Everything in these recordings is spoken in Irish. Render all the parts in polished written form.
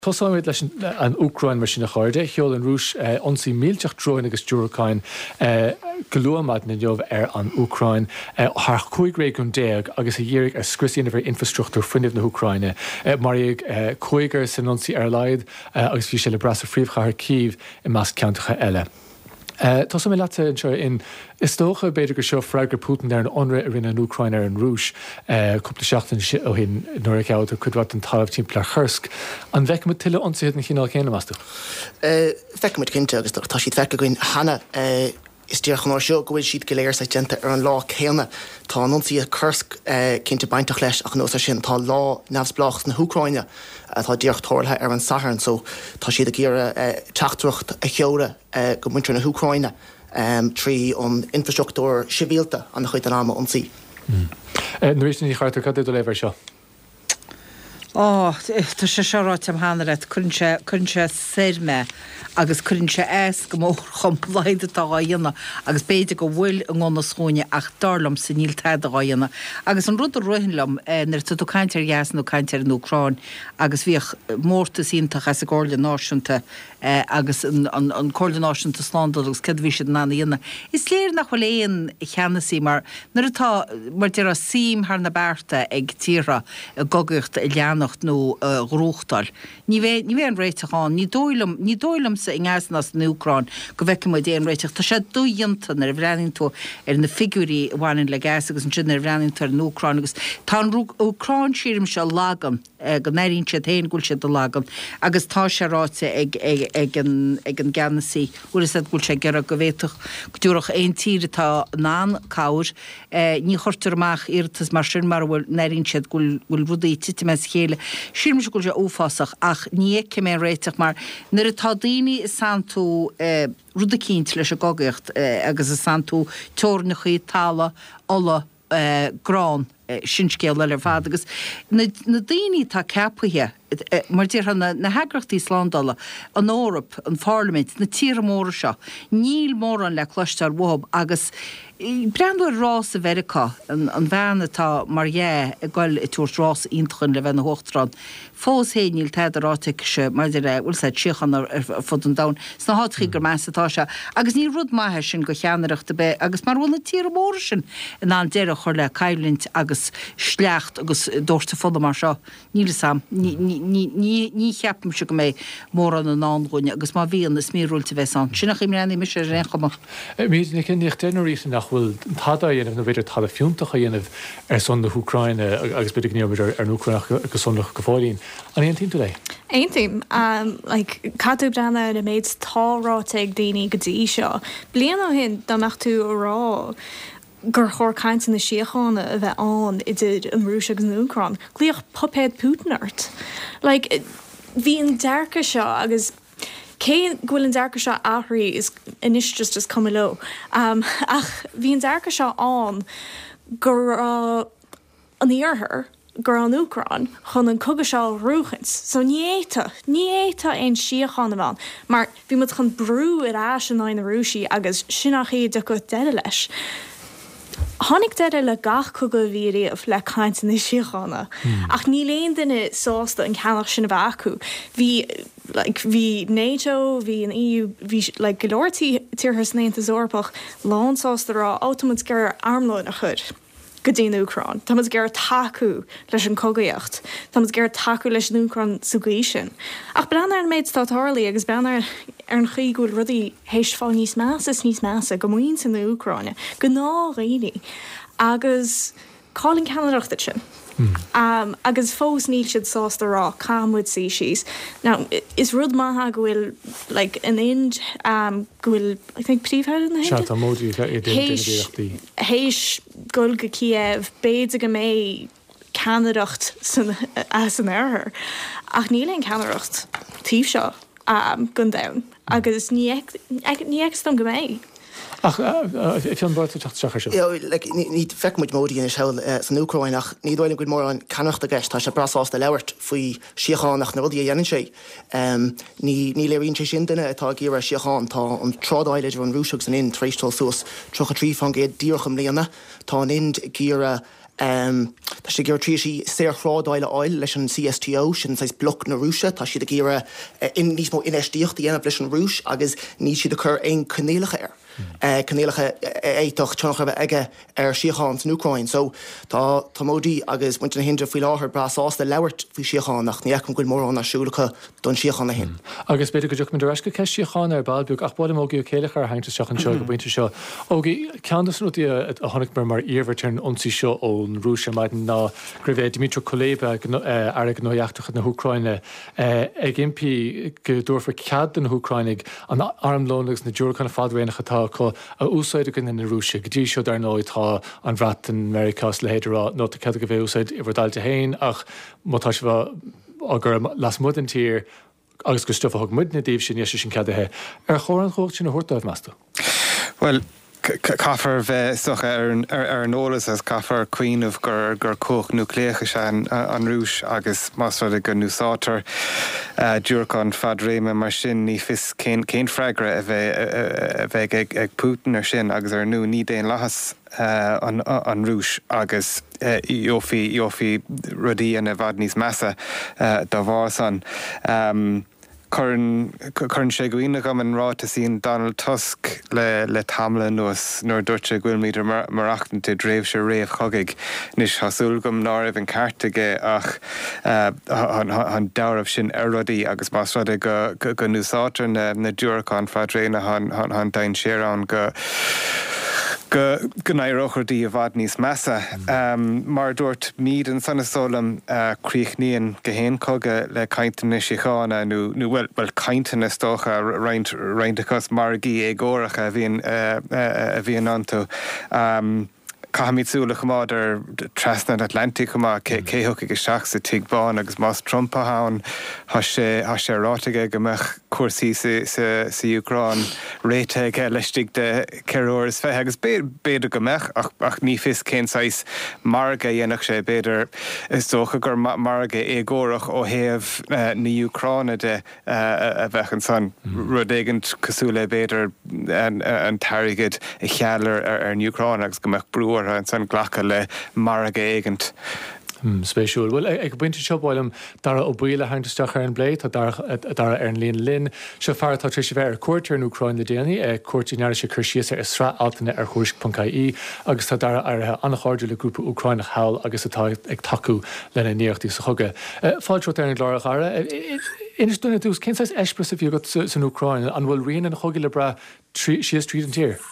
Tosáid leis an Ucrain mar sin na cháirde, cheol an rúis ionsaí mílteach droin agus dúracáin goluamad na jobh an Ucrain th 5 réún déag agus a dhéirigh ar scrisaíonna bhar infrastruchtúr fuinnemh na Ucraine. Mar ag 5 san ionsaí ar leid agus bhí sé le brasa phríomhchathair Kyiv i measc ceantacha eile. Tás mé lete in is tócha beidir go seo freigur Putin ar an onra a rinne an Ucrain ar an rúis cúpla seachtain ó hin nuair a ceáil chudhhat an talamh timppla chursk. An bheice mu tuile ionsaíad na chinál chéanam asú? Feice mu cinnte agus tá siad feice goin hana is tíoch an seo gohfuil siad go léir sa genta ar an lá chéanna tá an ionsaí a chursk cinnte baintach leis ach nó sin tá lá neamhsblachs na Ucraine tá díocht tórtha ar an saharn so tá siad a gcéire teachtracht a cheóra go muintear na Ucraine trí an infrastruchtúr sibhialta an chuid an ama ionsaí. Nuair ní chartar cad do leibhar seo? Tá sé seráit am hánaret chunse sirme agus chunse go mór chompláide tá dhéanana agus béidir go bhfuil an gcóna sóine ach darlam sa níl tead dhéanana. Agus an rud a roihinlam nar tú caiintear gheasan ó caiintear an Ucrain agus bhíoh mórta síntaach as a gála náisiúnta agus an cóla náisiúnta slándal agus cad bhí sé na dhéanana. Is léir nach bhfuil éon cheanasí mar nar atá mar dear a sím thar na bearta ag tíra gogacht a leannacht nó grúchtal. Ní bhé an réiteáin, ní dóilm sa in gáasnas na Ucrain go bheice mu déon réiteach. Tá sé dúionanta ar bhreaning tú ar na figurí bhhain le gas agus an sin ar bhreaning tú ar na Ucrain agus tá Ucrain sírim se lágam go neiríonn sé héon gúil sé do lágam agus tá sé ráite ag an ganasí uair a gúil sé gearra go bhéiteach go dúrach aon tíre tá ná cáir ní chortar amach irtas mar sin mar bhfuil neiríonn sé gúil rudaí tite me chéile. Sírim se gúil sé ófásach ach ní ce mé réiteach mar nar atá daoine is sanú ruda cínt leis a gogacht agus is sanú teornachaí tála ola grán sinscéal le fad agus na daoine tá ceapathe mar dtír na heagrachtaí slándala an Órap an Parliament na tíre móra seo níl mór an le cloistear mhab agus breanúir rás a Verica an bheanna tá maré a gáil i túirt rás intachan le bheith na Hochtrán fós héníil teidirráteach se mar bhfuil sé tíochan ar fud an dain sna hátrií gur measatá se agus ní rud maithe sin go cheanaireachta be agus mar bhfuil na tíre móra sin in an deire chuir le cailint agus sleacht agus dúirta fada mar seo níle sam ní cheapam se go mé mór an nágóine agus má bhíon na smíúilta bheith an sinach im réanana me sé réchama. Mí ní cinníocht déanaí nach bhfuil tada dhéanamh na bhéidir tada fiúntacha dhéanamh ar son na Ucraine agus beidir gníomh ar an Ucraine agus son go fáilín. An éon tíú lei? Ein tím, cadú brana a méid táráte ag daoine go dtí seo. Blian ó hin dáach tú rá gur chóir caint na siochána a bheith an idir an rúis agus an Ucrain. Glíoch popéad Putinart. Bhí an dearcha seo agus cé ghfuil an dearcha seo áthraí is inis just cum lo. Ach bhí an dearcha seo an gur an íorthar gur an Ucrain chun an cogad seo rúchans. So ní éta ein siochána bhain. Mar bhí mu chun brú ar ás an na rúsí agus sinach éad go deile leis. Honnig deire le gach cogad bhíríomh le caint na siochána. Ach ní léon duine sásta an cheannach sin bh acu. Bhí NATO, bhí an EU, bhí golóirtí tíorthas naontas Eorpach lán sásta rá automat gur armlóid a chud. Go dtíon Ucrain. Tá gur taú leis an cogaíocht. Tá gur taú leis an Ucrain sugaí sin. Ach brean ar an méid tátáirlaí agus brean ar an chuí gúil rudí hééis fá níos measa go muoin san na Ucraine. Go ná réí. Agus cáling ceanachta sin. Agus fós níl siad sásta rá cámúid sí síos. Now, is rud maithe gohfuil an ind gohfuil príomhhead na Seachtá módú déanaí. Héis gul go Kiev béide go mé ceanadacht as an airthir. Ach níl an ceanadacht tíobh seo gun dain. Agus ní extam go mé. Ach, fion báte teach seachar seo? Ní feicmuid módí in seil san Ucrainach, ní dóilm go mór an canachta gceist, tá sé brasásta leabhart faoi siochánnach na rudí a dhéanann sé. Ní léiríonn sé sin duine atá ggéar siocháin tá an trádáileidir an rúiseach san in tréistal suas trocha trí fan géad díorcham léana, tá an ind ggéar Tá sé gur trí sí sérádáile áil leis an CSTO sin sais bloc na Rúise, tá siad a ggéire in níos mó inéistíocht dhéanamh leis an Rúis agus ní siad a chur aon cnéalacha cnéalacha éitocht tenacha bheith aige síocháin san Ucrain. So tá módí agus muinte na hinre faoi láthair brasásta leabhart faoi síochánnach níachn goil mór an nasúlacha don síochanna hin. Agus beidir go dúach doreisce ceist síocháin ar bailbeag ach báil mógaí céalacha ar hainte seach an seo go bainte seo. Ógaí ceantas nutí a tháinig mar íomhartearn ionsaí seo ón Rúis maidin ná gribh Dmitry Kuleba ar ag nóheachtacha na Ucraine ag impí go dúrfa cead an Ucrainig an armlónagus na dúrchanna fadréanacha tá chu a úsáide gon na Rúise, go dtí seo ar nóidtá an bhreat an Americas le héidirrá nó ce go bhéh úsáid i bhdáilte hain ach mátá se bh agur las mud an tír agus go stufa thug mud na daobh sin sin ceadathe. Ar chóir an chócht sin na thuirtáibh measta? Well, Caafar bheith socha ar an ólas as caafar cuiinmh gur cóch nucléacha se an Rúis agus másrad go núsátar dúrcán fad réime mar sin ní fis cén freigra a bheith ag Putin ar sin agus ar nú ní déon lechas an Rúis agus Jofi rudí an a bhad níos measa dá bhár san. Currn sé goine go an rá a sín Donald Tusk le tamla nuair dúirte ghfuilmíidir marachtan te dréibh se réamh chogaigh níos hasúil gom náibh an cartaige ach an damhraibh sin ar rudaí agus más rud go núsátar na dúrcán fadréine han dain sérán go nairochardí a bhad níos measa. Mar dúirt míad an sanasólam críochníon go héon coga le cainteanna síochána nó bhfuil cainteanna stócha roinntachas margaí égóracha a bhíon antú. Cahamídsúla chumád ar trasna Atlantic chumá céthóca go seach sa tigbáin agus más Trump a hán há sé rátaige go meach cuasaí sa Ucrán réiteige leistigh de ceúir is fethe agus béidir go meach ach ní fis cénsáis marga dhéanach sé béidir is tócha gur marga égórach ó thaobh na Ucráine de a bheitchan san rudéigent cosúla béidir an tarigid i chealar ar an Ucrán agus go meach brúar an san ghlacha le marga éigent. Spéisiúil. Well, ag buinte seo bhilm dara ó buile hainteteach ar an bléid dara ar an líon linn se feartá trí sé bheith ar cuairtear an Ucrain le déanaine cuairtínear sé chur síos ar srá altainna ar chuirsc.caí agus tá dara ar annachardú le grúpa Ucrainach Hail agus atá ag taú lena níochtaí sa chuge. Fáiltro ar an glárach ara. Inas dúna dús cinsáis eispras a bhí go san Ucrain an bhfuil rion an chuige le bra síos tríd an tír.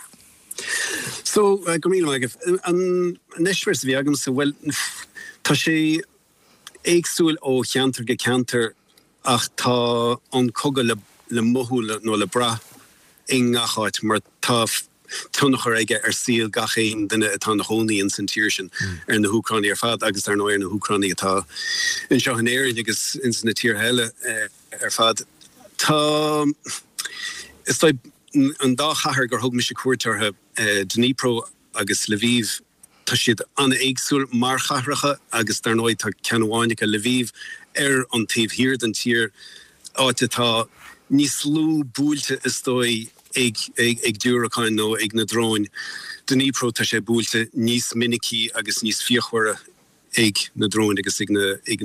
So, Gomína Magah, an eisbres bhí agam sa bhfuil tá sé éagsúil ó cheantar go ceantar ach tá an coga le mothú nó le bra ingacháid mar tá tunnachar aige ar síl gachéin duine atá na hónaí an tíir sin ar na Ucraine ar fad agus ar nó ar na Ucraine atá in seo an éireann agus in na tír heile ar fad. Tá is an dá chahar gur thug me sé cuairtartha Dnipro agus Lviv tá siad an éagsúil mar chahracha agus dar nóid tá ceanháinnig a Lviv ar an taobh hir den tír áte tá níos lú búilte is dói ag dúracáin nó ag na dróin. Dnipro tá sé búilte níos minicí agus níos fiochhuire ag na dróin agus ag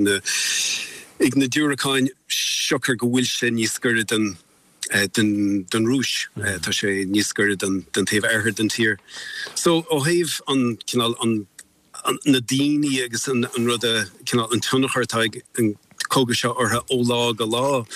na dúracáin seochar go bhfuil sé níos scuire den Rúis tá sé níos scuire den taobh airthir den tír. So ó thaobh an na daoine agus an rud an tunnachar an cóga seo ortha ólá go lá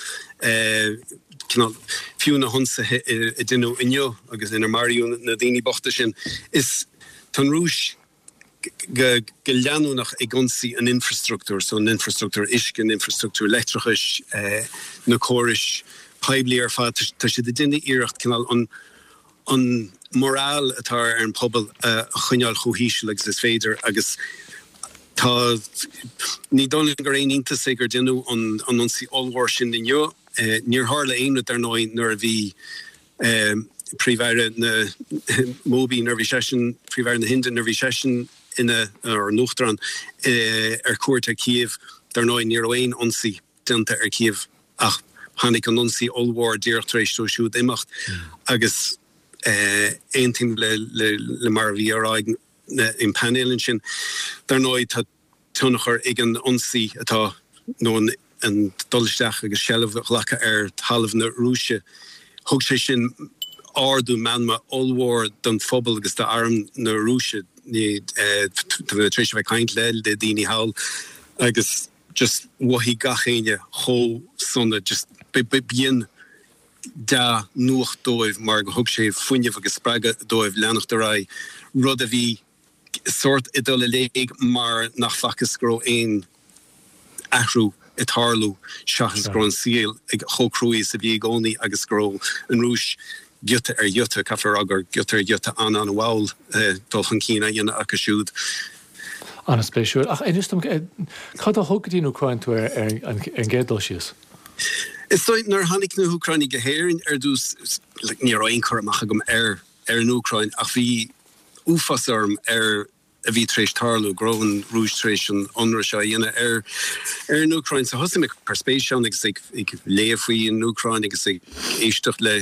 fiú na honsa i duine inneo agus inar mariú na daoine bochta sin is tan Rúis go leanúnach ag gonsaí an infrastructúr, so an infrastructúr isc an infrastructúr electrichis na córis peibli ar fad tá sé de duine iirecht an moral atá ar an pobl chuineáil chomhíse agus is féidir agus tá ní donna gur éonanta sé gur duine an ansaí allhhar sin inneo níor hála aonad ar nóid nuair a bhí príomhheire na móbí nervhí sesin príomhheire na hinda nervhí sesin ina ar nuchtran ar cuairt a Kiev dar nóid níor aon ansaí denta ar Kiev ach hannig an ansaí allhhar dírechtrééis tó siúd imacht agus ein ting le mar bhí ar in panelen sin dar nooit het tunnacher igen onsie atá no an dolsteach agus sellh lecha half na Rússia hog sé sin ardú manma allwar don fphobal agus de arm na Rússia ní tríéis bheith kaint leil de dini hall agus just wahí gachéine cho sonne just bien da nuach dóibh mar go hog sé funne agus sprage dóibh lenach de rai rud a bhí soort idolle leig mar nach fakas gro ein ahrú itarlú seachas gro an síl ag chocrúí sa bhí gcónaí agus gro an rúis gute jute kafir agur gute jute an wall dolchan Kína dhéanana a siúd. An spéisiúil. Ach inistm cad a thugadtín Ucrain tú an gédal sios? Is stoit nar hannig na Ucrain gehéirn dús ní ein choach gom an Ucrain ach bhí úfasarm a bhí trééis tarlú groan rústration onra se dhéine an Ucrain sa hosim perspéisian ag léfaí in Ucrain agus éisteach le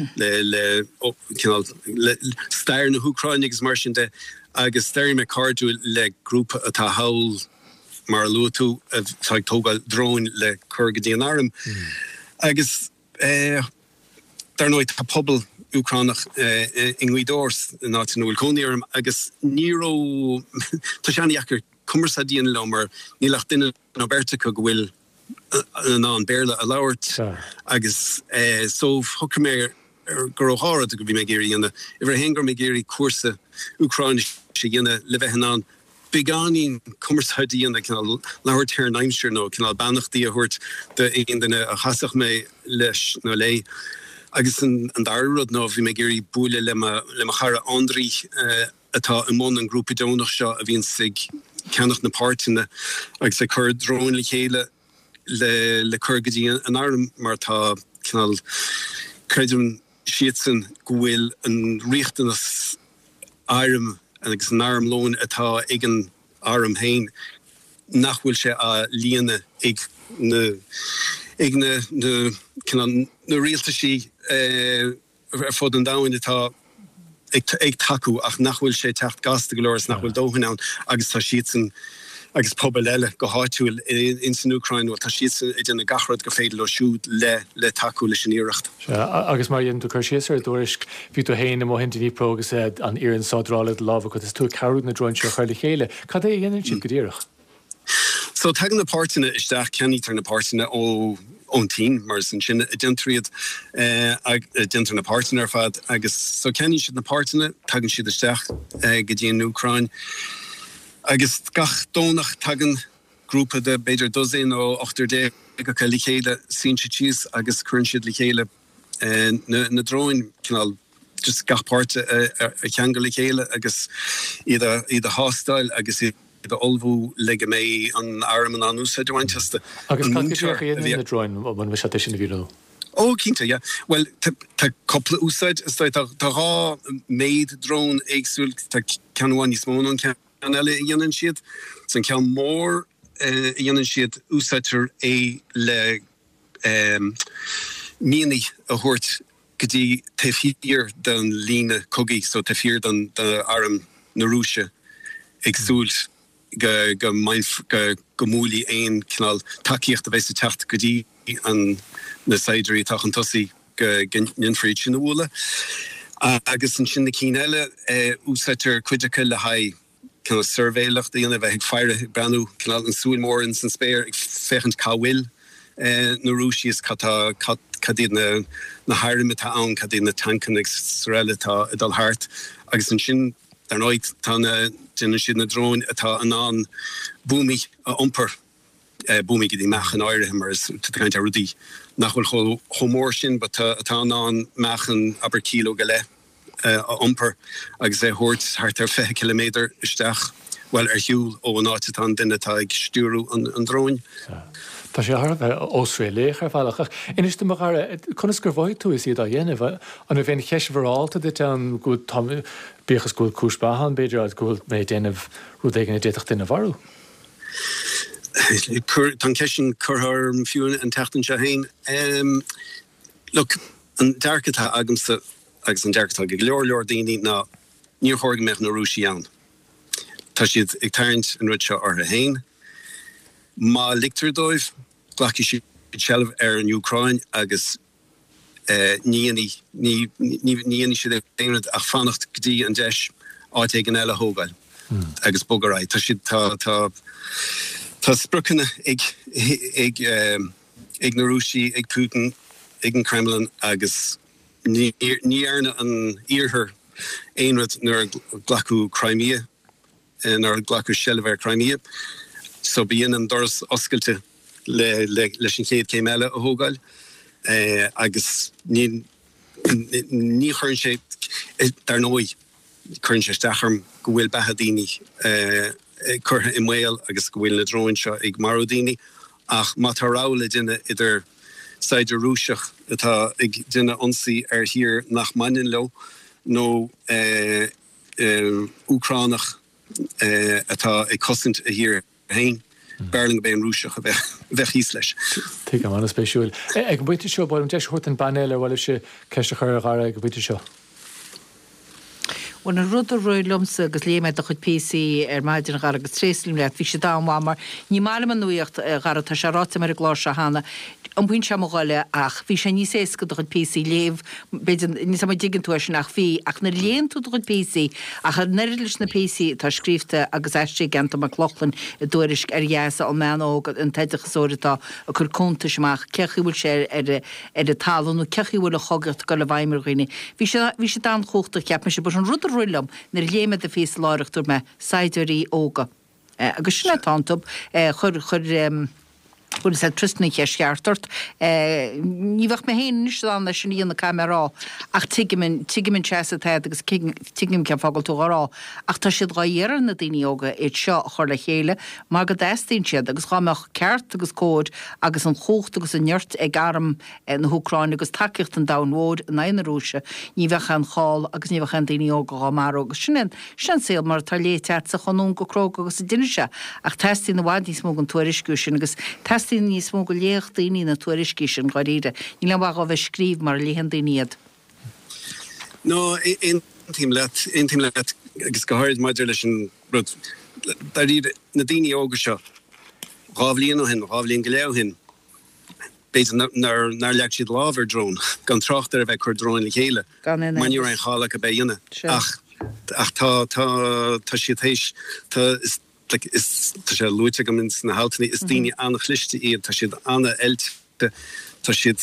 stair na Ucrain agus mar sin de agus stair me cardú le grúpa atá haul mar lútú tóga drone le churgadíon arm agus dar nooit a pobl Ucránach inghuidors na Ulcóniarm agus níró tá seanachar cumarsadíon lomar nílach duine na Bertica gohfuil an béle a lauert agus so hocker mé go hára go bhí mé géirí anna iwwer hengur mé géirí cuasa Ucránis sé ginne le bheithan an beganin cumarsadíon kin lauert her naimsir no kin bannachtíí a hort de éine a hasach mé leis no lei. Agus an darrod ná bhí mé géirí búile le chara Andrí atá imón an grúpa donach seo a bhíon sig ceannach na páirtine agus sé chur drone le chéile le churgadí an arm mar tá cinál creidún siadsan gohfuil an riachtanas arm agus an arm lón atá ag an arm hain nachhfuil sé a líana ag na réalta sí fod an dain atá ag taú ach nachhfuil sé techt gasta golóras nachhfuil dóhan an agus tá siadsan agus pobl eile go háitiúil in san Ucrain tá siadsan idir gachrad go féidir le siúd le taú leis an íirecht. Agus mar dhéanú chu séar dúris ví tú héine mo hinta ní prógus an íann sádrála láha chu is tú carú na droin seo chuirla chéile. Cad é dhéanaan siad go ddíireach? So tegan na páirtine isteach ceanní tar na páirtine on team mar sin sin gentriad gentar na partner fad agus so kenny si na partner tagan si desteach go dtí Ucrain agus gach dónach tagan grúpa de beidir dozin ó 8 go chéile sin cheese agus current siad lichéile na droin canal just gachpáte a cheangal lichéile agus iad hostile agus de olbú legge mé an arm an ús Manchester. Agus na droin man vi sin ví. Oh, Kinta, yeah. Well, ta couple úsáid is tá rá méid drone éagsúil tá ceanháin níos mó an cean eile dhéanaan siad san cean mór dhéanaan siad úsáidir le míanaí a thuirt gotí taifír den lína cogaí so taifír den arm na Rússia éagsúil go múlí ein canal takeíocht a bheits techt godí an na Saidirí tachan tosí gnfriid sin bhla. Agus an sin na cí eile úsáidir cuiidecha le haid canal survéileach dhéana bheith ag feire brenn canal an súilmór in san spéir ag fechant cáhfuil na Rússia cadí na hairime tá an cadí na tancan ag sreile tá a dal hart agus an sin dar nooit tána dinne si na drone atá an búmi a omper búmi gedi mechen áire himmers kaint rudi nachhfuil chomór sin, but atá an mechen aber kilo gele a omper agus é hoort hart 5 kilometer isteach well hiúl ó an áit an dinne tá ag stúrú an drone. Tá sé Austrráléch fallach. Iniste mar chunnasgur bhaid tú is iad a dhéanamh an bhéon cheisbhráalta dit an go bíchas go cúspahan beidir a go mé déanamh rúdéigen déach duine bharú. Tan ceisisin chuthair fiúin an teachtain se hain. Look, an dearcatá agamsa agus an dearcatá go leor daoine ná níor thuirg meach na Rússia ann. tá siad ag tarint an rud seo ortha hain. Má lictar dóibh glaci si shelf an Ukraine agus ní si déad ach fannacht gdí an deis áte an eile hógail agus bogaráid. Tá si tá sprucanna ag na Rúsí, ag Putin, ag an Kremlin agus ní airna an íorthar éonrad nar glacu Crimea nar glacu shelf Crimea. So bíon an doras oscailte leis an chéad céim eile a hógáil agus ní chuann sé dar nói chuann sé stacharm go bhfuil bethe daoine curtha i mhail agus go bhfuil na dróin seo ag marú daoine ach má tá rála duine idir saidir rúiseach atá ag duine ionsaí ar hir nach mainin lo nó Ucránach atá ag cosint a hir hain. Berling ben rúiseach a bheith híos leis. Tí am an spéisiúil. Ag go buite seo báim deis chuirt an banéile bhil sé ceiste chuir gara ag go buite seo. Bhna rud a roiid lumsa agus léime a chud PC ar maididir gar agus tréslím le bhí sé dámhamar, ní mála an nuíocht gar tá se ráta mar a glás a hána. An buin se moáile ach bhí sé ní éca do chud PC léh ní sam digan tuaisi nach bhí ach na léon tú chud PC ach a neiris na PC tá scríbte agus eiste ganta mar clochlan i dúiris ar dhéasa an meógad an teideachsóiritá a chur conta semach cechiúil sé ar a talú cechiúil a chogat go le bhaimmarghine. Bhí sé dá chóta ceap me sé bur an rud ruilm nar léime a fés láireachtar me saidirí óga. Agus sinna tántub chur bud sé tristna cheartart. Ní bhah me héin is an sin íon na camerará ach tiigimin chesa agus tiigim ce fágal tú rá ach tá siad gáhéar na daoine óga é seo chuir le chéile má go déistín siad agus cháimeach ceart agus cód agus an chócht agus an neart ag garm na Húcráin agus takeíocht an damhód na Rúise ní bheith an cháil agus ní bheith an daoine óga gá mar agus sin sé mar tá léteat sa chunún go crog agus a duine se ach testí na bhhaid ní smóg an tuairisciú sin agus testí níos mó go léocht daoine na tuairiscí sin gáíre. Ní le bhah a bheith scríb mar léhan daoinead. No, ein team let agus go háid maidir leis an rud dar iad na daoine óga seo rábhlíon ó hin, rábhlíon go leabh hin. Béidir nar leag siad lábhar drón gan trachtar a bheith chuir drón le chéile. Maniú an chála a bheith dhéine. Ach tá siad héis is tá sé luite go mins na hátaí is daoine anna chlichte iad tá siad anna eilte tá siad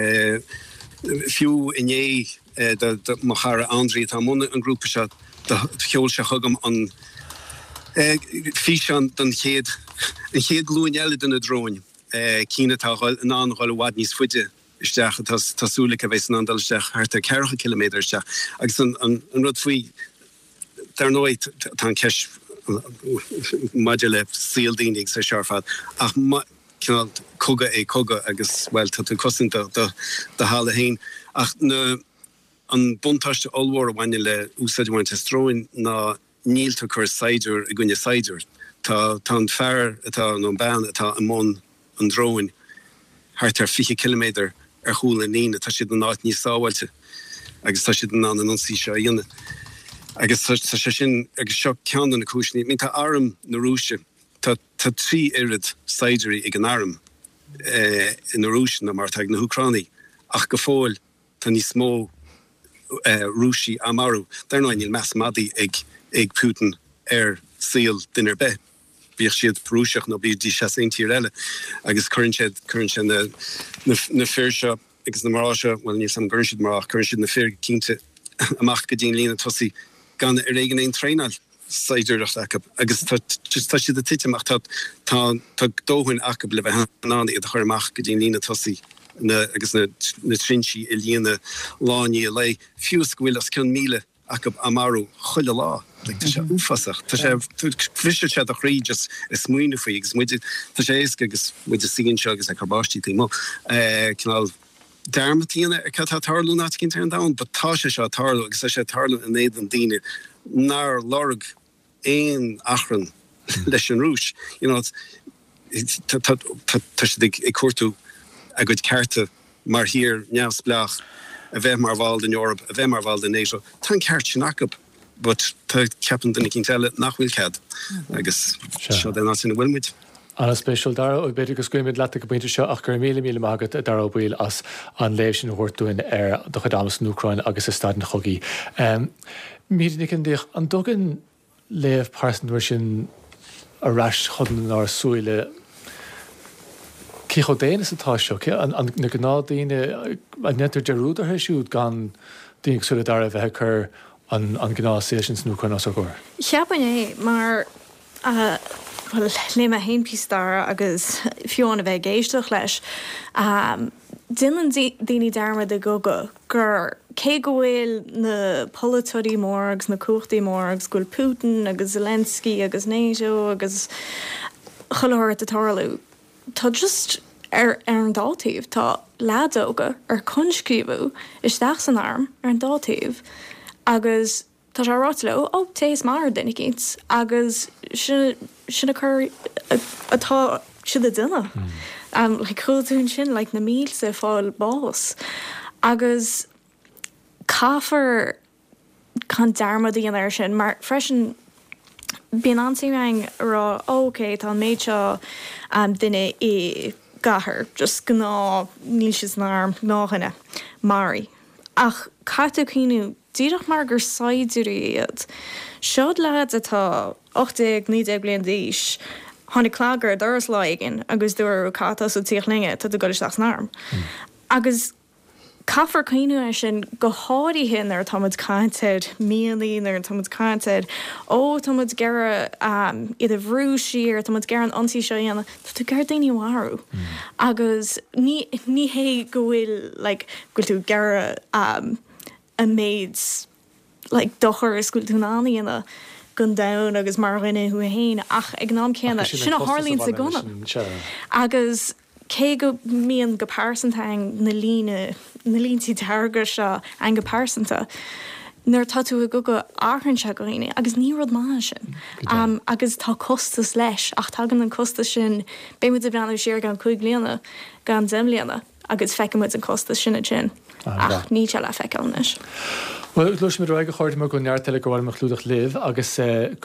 fiú iné mar chara André tá mna an grúpa se cheol se chugam an fi an den chéad glúin eile den na dróin cína táil an anháil bhhaid níos fuide isteach tásúla a bheits an andalsteach hart a 40 km steach agus an rud faoi dar nóid tá ceis Majale síaldínig sa searfad ach coga agus well tá cosint de hála hain ach an buntáiste allhór bhaine le úsáidhaint stróin ná nílta chur saidir a gunne saidir tá an fear atá nó ban atá amón an dróin hart 50 km ar chúla nína tá siad an áit níos sáhailte agus tá siad an an sí se dhéine. Agus sin agus seo cean na cisní, mín tá arm na Rúise tá trí irid saidirí ag an arm in na Rúise na mar ag na Húcránaí ach go fáil tá ní smó Rúsí amarú. Dar ná níl meas madaí ag Putin ar síl dunar be. Bhíoh siad prúiseach nó bhí dí se tíir eile agus chuann sé na fear seo agus na marrá seo bhfuil níos an gcuirn siad marach chuann siad na fear cínte amach go dtíon lína tosaí gan régan ein treinal saidirach agus tá siad a tiiteach tá dóhain acab le bheith anána iad a chuirach go dtíon lína tosaí agus na trinsi i líana láí a lei fiús gohfuil as cin míle acab amarú chuile lá. Tá sé úfasach. Tá sé frisir sé a chrí just is smuoine faoi agus tá sé éca agus muidir sín seo agus a charbátí mó cinál dermatíine a cat tarlú ná cinn an da, but tá sé se tarlú agus sé tarlú in éiad an daine nar lorg éon achran leis an rúis. Tá sé ag cuatú a go certe mar hir neamsblach a bheith mar bháil in Europa, a bheith mar bháil in NATO. Tá ceart sin acab but tá ceapan duna cinn teile nachhfuil cead agus seo den as in bhfuilmuid. An spéisiúil dar ó beidir go scuimid le go buinte seo ach gur mí mágad dar ó bhil as an léh sin thuirtúin ar do chudámas an Ucrain agus is staid na chogaí. Mínig an dích an dogan léh pásanúir sin aráis chudan á súile Cícho déana atá seo na gná daine netar deúdarthe siúd gan daon sulla dar a bheith chur an gná sé sin Ucrain as gur. Cheapan é mar le a hénpístar agus fiúna bheith géisteach leis. Dylan daoine darma de goga gur cé go bhfuil na politorí mórgs na cuachtaí mórgs gúil Putin agus Zelensky agus NATO agus choláir atáirú. Tá just ar an dátaobh tá ládóga ar conscríbú is deach san arm ar an dátaobh agus tá sé rátló ó tééis mar denna cins agus sinna chur atá siad a duine. Le cruún sin le na míl sa fáil bás. Agus cáfar can darmadaí an air sin, mar freisin bíon ansaing rá ócé tá méid seo duine i gahar, just gná níl sis ná náhanna marí. Ach catú cíú díadach mar gur saidúí iad. Seod lead atá 8-9 bliain díis, Honnig clágar doras láigen agus dúir catá sa tíochlinge tá go isteach narm. Agus caafar cíú sin go háirí hin ar táid caiintead mílín ar táid caiintead ó táid gera iad a bhrú siar táid gar an antí seo dhéanana tú gar daoine warú. Agus ní hé go bhfuil goil tú gera a méid dochar is gúil tú náíana gun down agus mar rinne hu héin ach ag ná céanna sinna hálín sa gona. Agus cé go mííon go pásantaing na líntaí targa se an go pásanta. Nuair tatú a go áhann se goine, agus ní rud má sin. Agus tá costas leis ach tagan an costa sin béimiid a brenn siar gan 5 bliana gan 10 bliana agus feicimiid an costa sinna sin. Ach ní se le feicáis. Well, luis mid roiige chuirte mar go neartile go bhfuil clúdach libh agus